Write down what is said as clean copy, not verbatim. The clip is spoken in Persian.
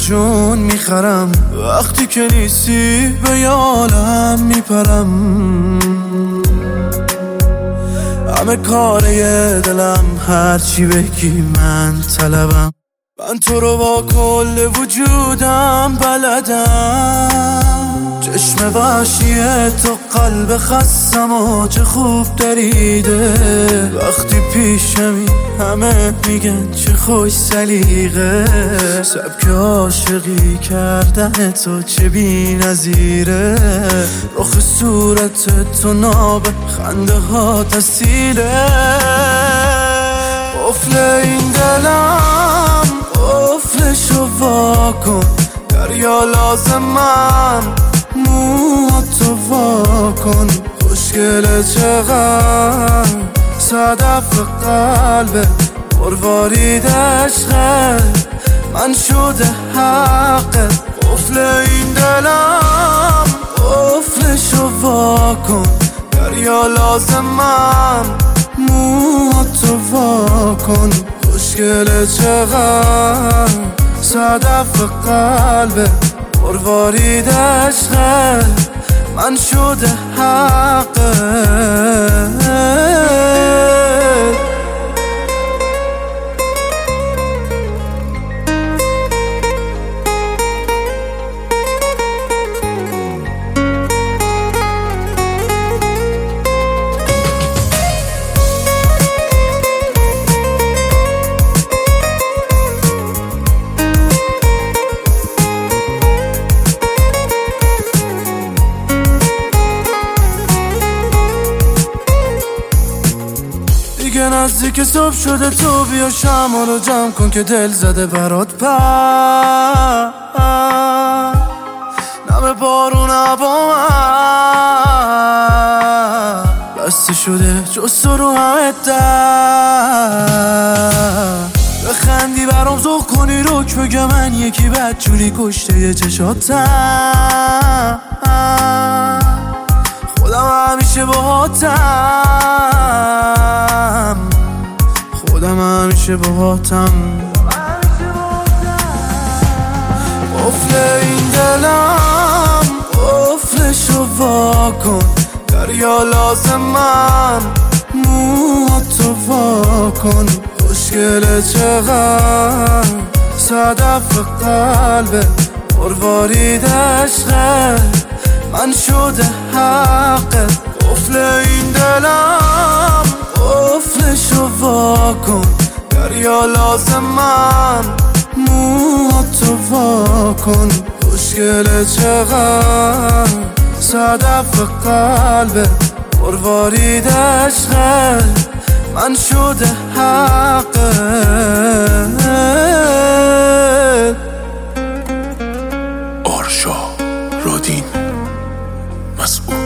جون میخرم، وقتی که نیستی به یالم میپرم. همه کاره دلم هرچی بگی من طلبم، من تو رو با کل وجودم بلدم. چشم وحشیه تو قلب خستم و چه خوب دریده، وقتی پیشمی همه میگن چه خوش سلیقه. سبک عاشقی کردن تو چه بی نظیره، رخ صورت تو ناب خنده ها تسیره. قفل این دلم قفلشو واکن، دریا لازمم موهاتو واکن. خوشگله چقدر صدف قلبه، مروارید عشقه من شده حقه. قفل این دلم قفلشو واکن، دریا لازمم موهاتو واکن. خوشگله چقدر صدف قلبه، مروارید عشقه من شده حقه. دیگه نزدیک صبح شده، تو بیا شمع رو جمع کن که دل زده برات پر. نم بارون با من بسته شده جز تو رو همه در. بخندی برام ذوق کنی رک بگه من یکی بدجوری کشته یه چشاتم. خودم همیشه باهاتم، خودم همیشه باهاتم. قفل این دلم قفلشو واکن، دریا لازمم موهاتو واکن. خوشگله چقدر صدف قلبه، مروارید عشقه من شده حقه. قفل این دلم قفلشو واکن، دریا لازمم موهاتو واکن. خوشگله چقدر صدف قلبه، مروارید عشقه من شده حقه. آرشا رودین مسئول.